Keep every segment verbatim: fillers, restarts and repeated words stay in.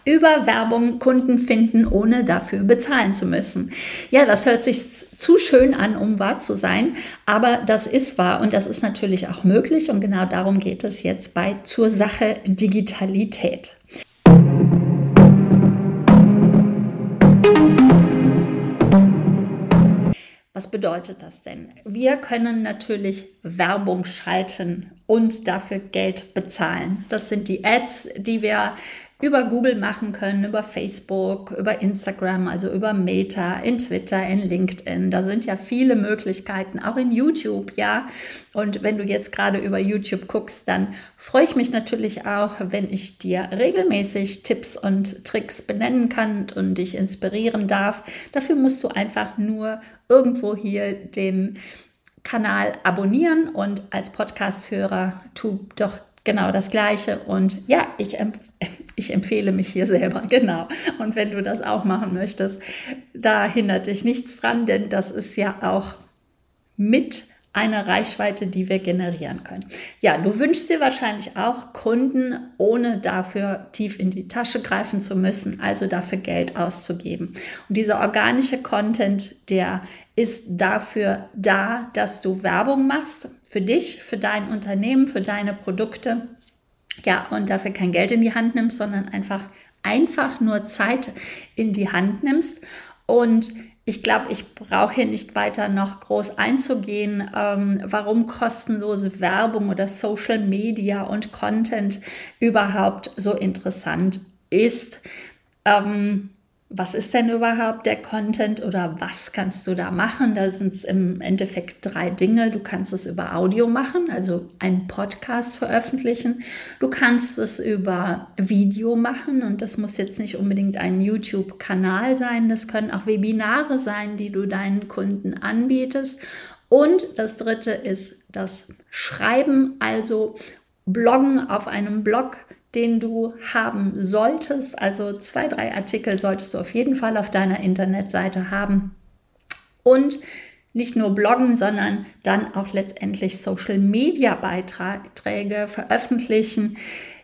Über Werbung Kunden finden, ohne dafür bezahlen zu müssen. Ja, das hört sich zu schön an, um wahr zu sein, aber das ist wahr und das ist natürlich auch möglich und genau darum geht es jetzt bei Zur Sache Digitalität. Was bedeutet das denn? Wir können natürlich Werbung schalten und dafür Geld bezahlen. Das sind die Ads, die wir über Google machen können, über Facebook, über Instagram, also über Meta, in Twitter, in LinkedIn. Da sind ja viele Möglichkeiten, auch in YouTube, ja. Und wenn du jetzt gerade über YouTube guckst, dann freue ich mich natürlich auch, wenn ich dir regelmäßig Tipps und Tricks benennen kann und dich inspirieren darf. Dafür musst du einfach nur irgendwo hier den Kanal abonnieren und als Podcast-Hörer tu doch genau das Gleiche. Und ja, ich, empf- ich empfehle mich hier selber, genau. Und wenn du das auch machen möchtest, da hindert dich nichts dran, denn das ist ja auch mit einer Reichweite, die wir generieren können. Ja, du wünschst dir wahrscheinlich auch Kunden, ohne dafür tief in die Tasche greifen zu müssen, also dafür Geld auszugeben. Und dieser organische Content, der ist dafür da, dass du Werbung machst, für dich, für dein Unternehmen, für deine Produkte. Ja, und dafür kein Geld in die Hand nimmst, sondern einfach, einfach nur Zeit in die Hand nimmst. Und ich glaube, ich brauche hier nicht weiter noch groß einzugehen, ähm, warum kostenlose Werbung oder Social Media und Content überhaupt so interessant ist. Ähm, was ist denn überhaupt der Content oder was kannst du da machen? Da sind es im Endeffekt drei Dinge. Du kannst es über Audio machen, also einen Podcast veröffentlichen. Du kannst es über Video machen und das muss jetzt nicht unbedingt ein YouTube-Kanal sein. Das können auch Webinare sein, die du deinen Kunden anbietest. Und das dritte ist das Schreiben, also Bloggen auf einem Blog, den du haben solltest. Also zwei, drei Artikel solltest du auf jeden Fall auf deiner Internetseite haben. Und nicht nur bloggen, sondern dann auch letztendlich Social-Media-Beiträge veröffentlichen.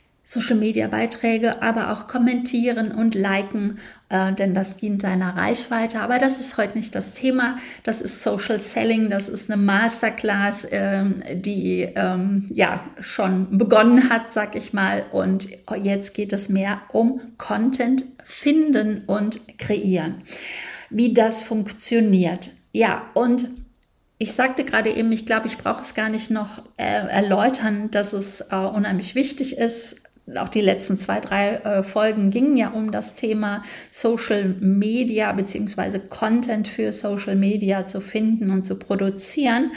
Social-Media-Beiträge, aber auch kommentieren und liken, äh, denn das dient deiner Reichweite. Aber das ist heute nicht das Thema. Das ist Social Selling, das ist eine Masterclass, äh, die ähm, ja schon begonnen hat, sag ich mal. Und jetzt geht es mehr um Content finden und kreieren. Wie das funktioniert. Ja, und ich sagte gerade eben, ich glaube, ich brauche es gar nicht noch äh, erläutern, dass es äh, unheimlich wichtig ist. Auch die letzten zwei, drei äh, Folgen gingen ja um das Thema Social Media bzw. Content für Social Media zu finden und zu produzieren.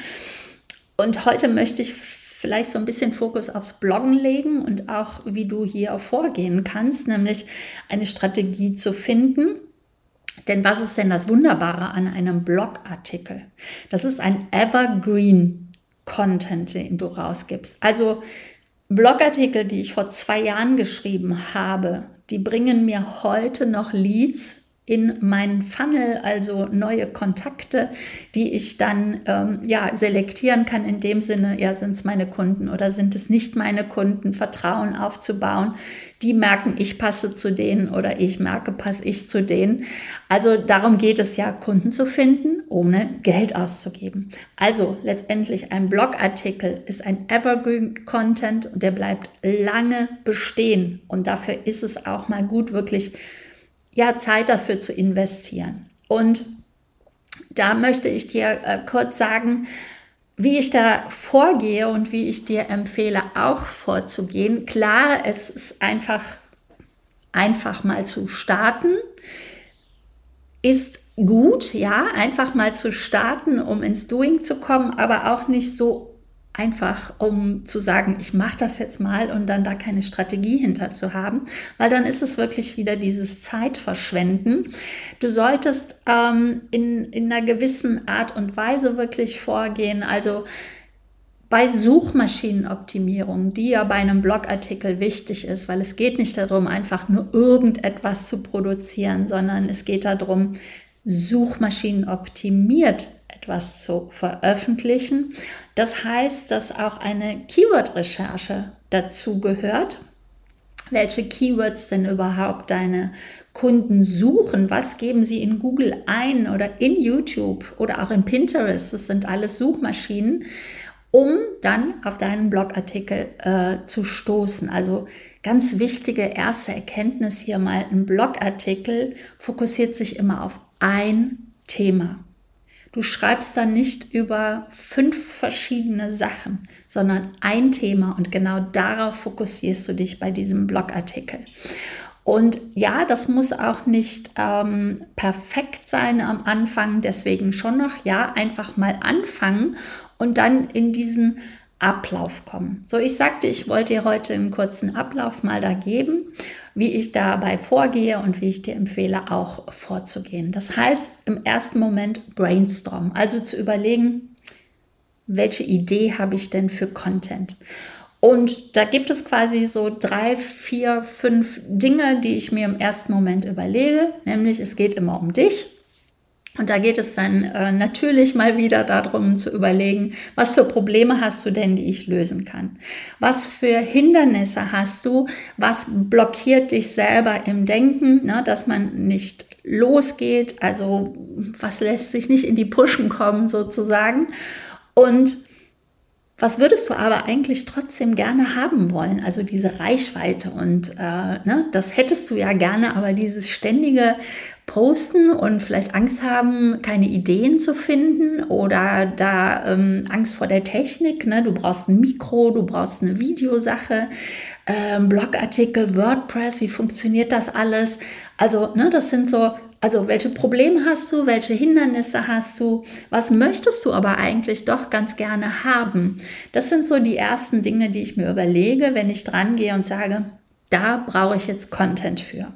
Und heute möchte ich vielleicht so ein bisschen Fokus aufs Bloggen legen und auch, wie du hier vorgehen kannst, nämlich eine Strategie zu finden. Denn was ist denn das Wunderbare an einem Blogartikel? Das ist ein Evergreen Content, den du rausgibst. Also Blogartikel, die ich vor zwei Jahren geschrieben habe, die bringen mir heute noch Leads in meinen Funnel, also neue Kontakte, die ich dann ähm, ja selektieren kann in dem Sinne, ja, sind es meine Kunden oder sind es nicht meine Kunden, Vertrauen aufzubauen. Die merken, ich passe zu denen oder ich merke, passe ich zu denen. Also darum geht es ja, Kunden zu finden, ohne Geld auszugeben. Also letztendlich ein Blogartikel ist ein Evergreen-Content und der bleibt lange bestehen. Und dafür ist es auch mal gut, wirklich ja, Zeit dafür zu investieren. Und da möchte ich dir äh, kurz sagen, wie ich da vorgehe und wie ich dir empfehle, auch vorzugehen. Klar, es ist einfach, einfach mal zu starten, ist gut, ja, einfach mal zu starten, um ins Doing zu kommen, aber auch nicht so einfach, um zu sagen, ich mache das jetzt mal und dann da keine Strategie hinter zu haben, weil dann ist es wirklich wieder dieses Zeitverschwenden. Du solltest ähm, in, in einer gewissen Art und Weise wirklich vorgehen, also bei Suchmaschinenoptimierung, die ja bei einem Blogartikel wichtig ist, weil es geht nicht darum, einfach nur irgendetwas zu produzieren, sondern es geht darum, suchmaschinenoptimiert etwas zu veröffentlichen. Das heißt, dass auch eine Keyword-Recherche dazu gehört. welche Keywords denn überhaupt deine Kunden suchen, was geben sie in Google ein oder in YouTube oder auch in Pinterest, das sind alles Suchmaschinen, um dann auf deinen Blogartikel äh, zu stoßen. Also ganz wichtige erste Erkenntnis hier mal, ein Blogartikel fokussiert sich immer auf ein Thema. Du schreibst dann nicht über fünf verschiedene Sachen, sondern ein Thema und genau darauf fokussierst du dich bei diesem Blogartikel. Und ja, das muss auch nicht ähm, perfekt sein am Anfang, deswegen schon noch, ja, einfach mal anfangen und dann in diesen Ablauf kommen. So, ich sagte, ich wollte dir heute einen kurzen Ablauf mal da geben, wie ich dabei vorgehe und wie ich dir empfehle, auch vorzugehen. Das heißt, im ersten Moment brainstormen, also zu überlegen, welche Idee habe ich denn für Content? Und da gibt es quasi so drei, vier, fünf Dinge, die ich mir im ersten Moment überlege, nämlich es geht immer um dich. Und da geht es dann äh, natürlich mal wieder darum zu überlegen, was für Probleme hast du denn, die ich lösen kann? Was für Hindernisse hast du? Was blockiert dich selber im Denken, ne, dass man nicht losgeht? Also was lässt sich nicht in die Puschen kommen sozusagen? Und was würdest du aber eigentlich trotzdem gerne haben wollen? Also diese Reichweite und äh, ne, das hättest du ja gerne, aber dieses ständige Posten und vielleicht Angst haben, keine Ideen zu finden oder da ähm, Angst vor der Technik. Ne? Du brauchst ein Mikro, du brauchst eine Videosache, äh, Blogartikel, WordPress, wie funktioniert das alles? Also ne, das sind so, also welche Probleme hast du, welche Hindernisse hast du, was möchtest du aber eigentlich doch ganz gerne haben? Das sind so die ersten Dinge, die ich mir überlege, wenn ich dran gehe und sage, da brauche ich jetzt Content für.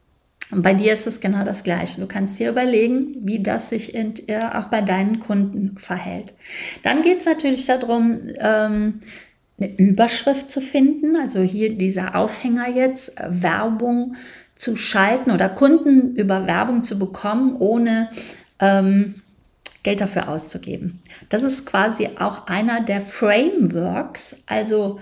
Und bei dir ist es genau das Gleiche. Du kannst dir überlegen, wie das sich in, äh, auch bei deinen Kunden verhält. Dann geht es natürlich darum, ähm, eine Überschrift zu finden. Also hier dieser Aufhänger jetzt, äh, Werbung zu schalten oder Kunden über Werbung zu bekommen, ohne ähm, Geld dafür auszugeben. Das ist quasi auch einer der Frameworks, also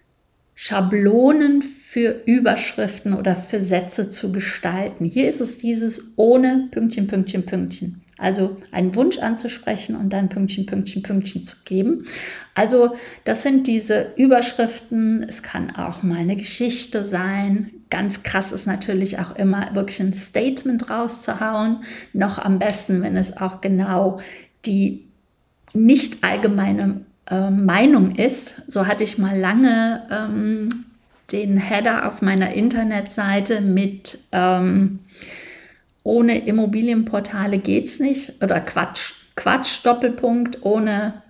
Schablonen für Überschriften oder für Sätze zu gestalten. Hier ist es dieses ohne Pünktchen, Pünktchen, Pünktchen. Also einen Wunsch anzusprechen und dann Pünktchen, Pünktchen, Pünktchen zu geben. Also das sind diese Überschriften. Es kann auch mal eine Geschichte sein. Ganz krass ist natürlich auch immer wirklich ein Statement rauszuhauen. Noch am besten, wenn es auch genau die nicht allgemeine äh, Meinung ist. So hatte ich mal lange ähm, den Header auf meiner Internetseite mit ähm, ohne Immobilienportale geht's nicht oder Quatsch, Quatsch, Doppelpunkt, ohne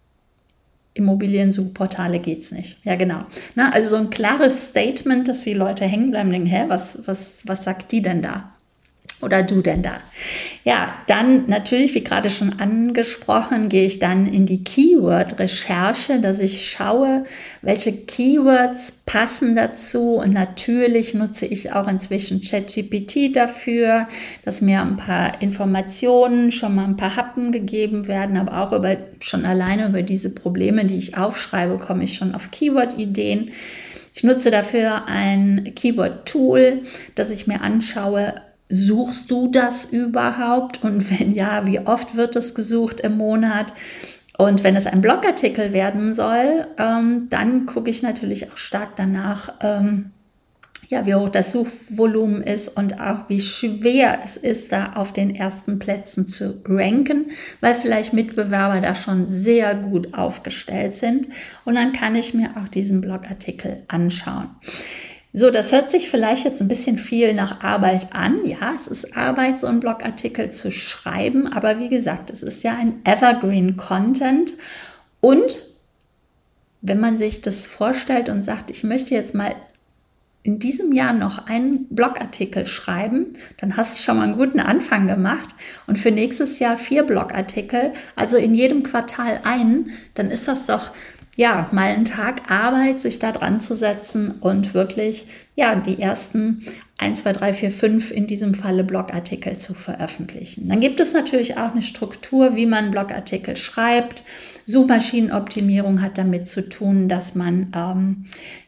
Immobiliensuchportale geht's nicht. Ja, genau. Na, also so ein klares Statement, dass die Leute hängen bleiben und denken, hä, was, was, was sagt die denn da? Oder du denn da? Ja, dann natürlich, wie gerade schon angesprochen, gehe ich dann in die Keyword-Recherche, dass ich schaue, welche Keywords passen dazu. Und natürlich nutze ich auch inzwischen ChatGPT dafür, dass mir ein paar Informationen, schon mal ein paar Happen gegeben werden, aber auch über, schon alleine über diese Probleme, die ich aufschreibe, komme ich schon auf Keyword-Ideen. Ich nutze dafür ein Keyword-Tool, das ich mir anschaue, suchst du das überhaupt? Und wenn ja, wie oft wird es gesucht im Monat? Und wenn es ein Blogartikel werden soll, ähm, dann gucke ich natürlich auch stark danach, ähm, ja, wie hoch das Suchvolumen ist und auch wie schwer es ist, da auf den ersten Plätzen zu ranken, weil vielleicht Mitbewerber da schon sehr gut aufgestellt sind. Und dann kann ich mir auch diesen Blogartikel anschauen. So, das hört sich vielleicht jetzt ein bisschen viel nach Arbeit an. Ja, es ist Arbeit, so einen Blogartikel zu schreiben. Aber wie gesagt, es ist ja ein Evergreen-Content. Und wenn man sich das vorstellt und sagt, ich möchte jetzt mal in diesem Jahr noch einen Blogartikel schreiben, dann hast du schon mal einen guten Anfang gemacht. Und für nächstes Jahr vier Blogartikel, also in jedem Quartal einen, dann ist das doch ja, mal einen Tag Arbeit, sich da dran zu setzen und wirklich, ja, die ersten eins, zwei, drei, vier, fünf in diesem Falle Blogartikel zu veröffentlichen. Dann gibt es natürlich auch eine Struktur, wie man Blogartikel schreibt. Suchmaschinenoptimierung hat damit zu tun, dass man, ähm,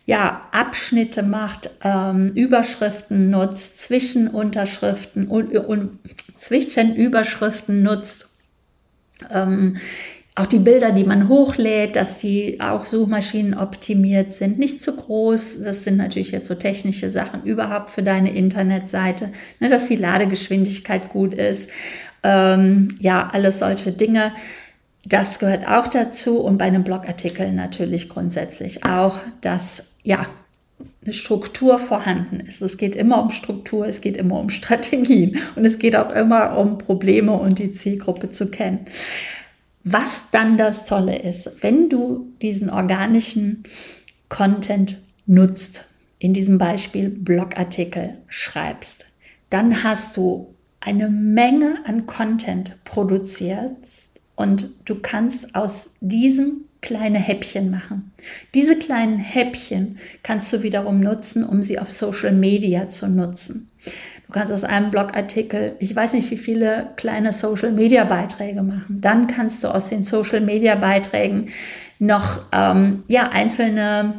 ja, Abschnitte macht, ähm, Überschriften nutzt, Zwischenunterschriften und, und Zwischenüberschriften nutzt. Ähm, auch die Bilder, die man hochlädt, dass die auch Suchmaschinen optimiert sind, nicht zu groß. Das sind natürlich jetzt so technische Sachen überhaupt für deine Internetseite, ne, dass die Ladegeschwindigkeit gut ist. Ähm, ja, alles solche Dinge. Das gehört auch dazu und bei einem Blogartikel natürlich grundsätzlich auch, dass ja eine Struktur vorhanden ist. Es geht immer um Struktur, es geht immer um Strategien und es geht auch immer um Probleme und die Zielgruppe zu kennen. Was dann das Tolle ist, wenn du diesen organischen Content nutzt, in diesem Beispiel Blogartikel schreibst, dann hast du eine Menge an Content produziert und du kannst aus diesem kleine Häppchen machen. Diese kleinen Häppchen kannst du wiederum nutzen, um sie auf Social Media zu nutzen. Du kannst aus einem Blogartikel, ich weiß nicht, wie viele kleine Social-Media-Beiträge machen. Dann kannst du aus den Social-Media-Beiträgen noch ähm, ja, einzelne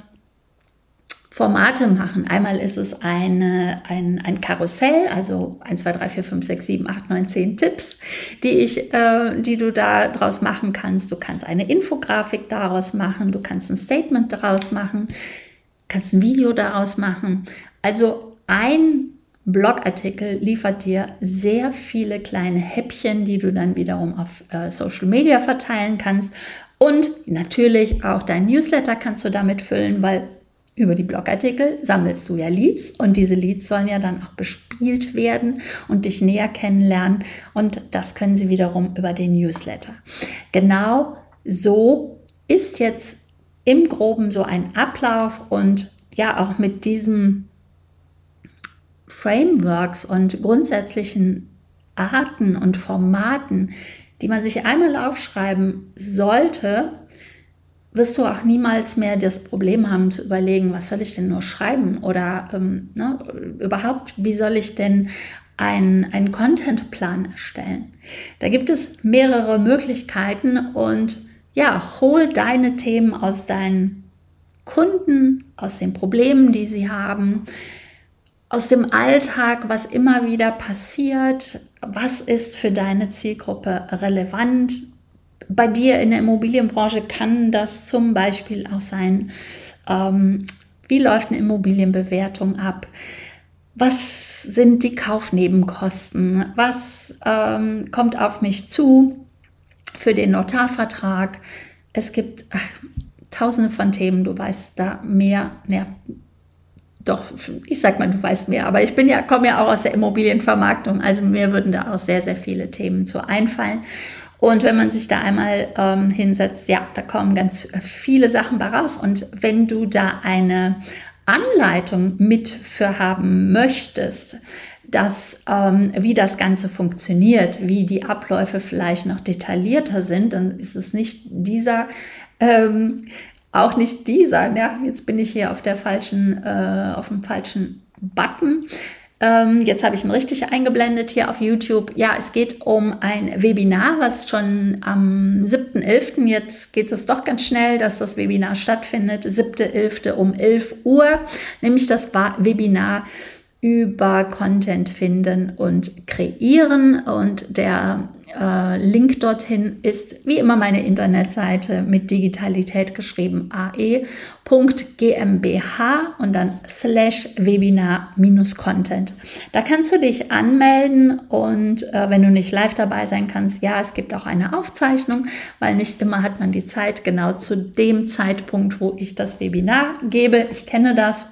Formate machen. Einmal ist es eine, ein, ein Karussell, also eins, zwei, drei, vier, fünf, sechs, sieben, acht, neun, zehn Tipps, die, ich, äh, die du da draus machen kannst. Du kannst eine Infografik daraus machen, du kannst ein Statement daraus machen, kannst ein Video daraus machen. Also ein Blogartikel liefert dir sehr viele kleine Häppchen, die du dann wiederum auf äh, Social Media verteilen kannst. Und natürlich auch dein Newsletter kannst du damit füllen, weil über die Blogartikel sammelst du ja Leads und diese Leads sollen ja dann auch bespielt werden und dich näher kennenlernen und das können sie wiederum über den Newsletter. Genau so ist jetzt im Groben so ein Ablauf und ja auch mit diesem Frameworks und grundsätzlichen Arten und Formaten, die man sich einmal aufschreiben sollte, wirst du auch niemals mehr das Problem haben zu überlegen, was soll ich denn nur schreiben oder ähm, ne, überhaupt, wie soll ich denn einen, einen Contentplan erstellen. Da gibt es mehrere Möglichkeiten und ja, hol deine Themen aus deinen Kunden, aus den Problemen, die sie haben, aus dem Alltag, was immer wieder passiert, was ist für deine Zielgruppe relevant. Bei dir in der Immobilienbranche kann das zum Beispiel auch sein, ähm, wie läuft eine Immobilienbewertung ab? Was sind die Kaufnebenkosten? Was ähm, kommt auf mich zu für den Notarvertrag? Es gibt ach, tausende von Themen, du weißt da mehr, ja, doch, ich sag mal, du weißt mehr, aber ich bin ja, komme ja auch aus der Immobilienvermarktung, also mir würden da auch sehr, sehr viele Themen zu einfallen. Und wenn man sich da einmal ähm, hinsetzt, ja, da kommen ganz viele Sachen bei raus. Und wenn du da eine Anleitung mit für haben möchtest, dass, ähm, wie das Ganze funktioniert, wie die Abläufe vielleicht noch detaillierter sind, dann ist es nicht dieser, ähm, auch nicht dieser, ja, jetzt bin ich hier auf der falschen, äh, auf dem falschen Button. Ähm, jetzt habe ich ihn richtig eingeblendet hier auf YouTube. Ja, es geht um ein Webinar, was schon am siebten elften, jetzt geht es doch ganz schnell, dass das Webinar stattfindet, siebter elfter um elf Uhr, nämlich das Webinar über Content finden und kreieren und der äh, Link dorthin ist wie immer meine Internetseite mit Digitalität geschrieben ae Punkt gmbh und dann slash Webinar minus Content. Da kannst du dich anmelden und äh, wenn du nicht live dabei sein kannst, ja, es gibt auch eine Aufzeichnung, weil nicht immer hat man die Zeit genau zu dem Zeitpunkt, wo ich das Webinar gebe. Ich kenne das.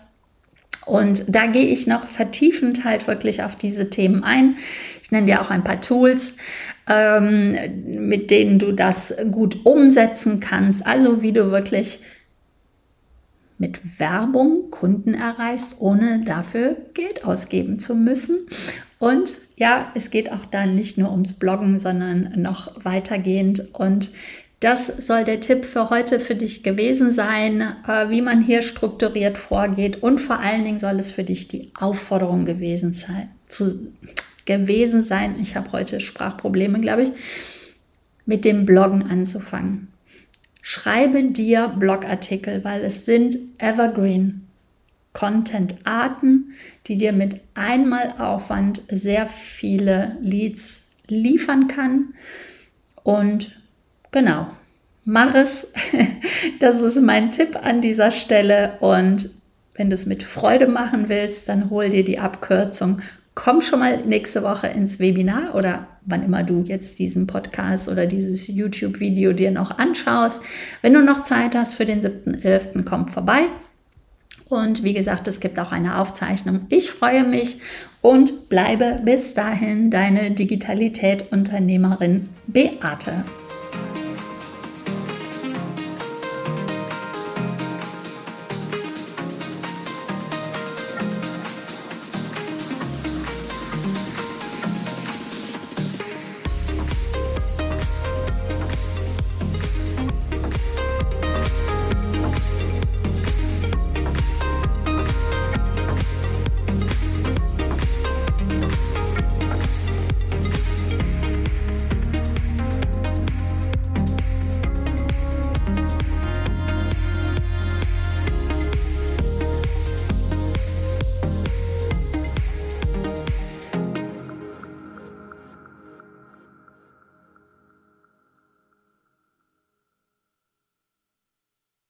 Und da gehe ich noch vertiefend halt wirklich auf diese Themen ein. Ich nenne dir auch ein paar Tools, ähm, mit denen du das gut umsetzen kannst. Also wie du wirklich mit Werbung Kunden erreichst, ohne dafür Geld ausgeben zu müssen. Und ja, es geht auch dann nicht nur ums Bloggen, sondern noch weitergehend. Und das soll der Tipp für heute für dich gewesen sein, äh, wie man hier strukturiert vorgeht. Und vor allen Dingen soll es für dich die Aufforderung gewesen sein, zu, gewesen sein. Ich habe heute Sprachprobleme, glaube ich, mit dem Bloggen anzufangen. schreibe dir Blogartikel, weil es sind Evergreen Content-Arten, die dir mit Einmalaufwand sehr viele Leads liefern kann. Und genau, mach es. Das ist mein Tipp an dieser Stelle. Und wenn du es mit Freude machen willst, dann hol dir die Abkürzung. Komm schon mal nächste Woche ins Webinar oder wann immer du jetzt diesen Podcast oder dieses YouTube-Video dir noch anschaust. Wenn du noch Zeit hast für den siebten elften, komm vorbei. Und wie gesagt, es gibt auch eine Aufzeichnung. Ich freue mich und bleibe bis dahin deine Digitalität-Unternehmerin Beate.